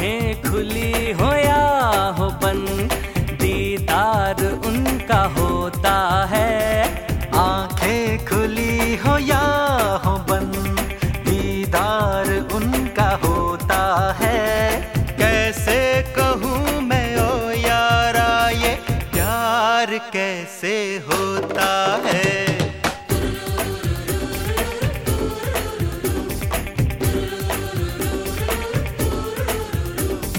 आंखें खुली हो या हो बंद, दीदार उनका होता है। आंखें खुली हो या हो बंद, दीदार उनका होता है। कैसे कहूँ मैं ओ यारा ये प्यार कैसे होता है।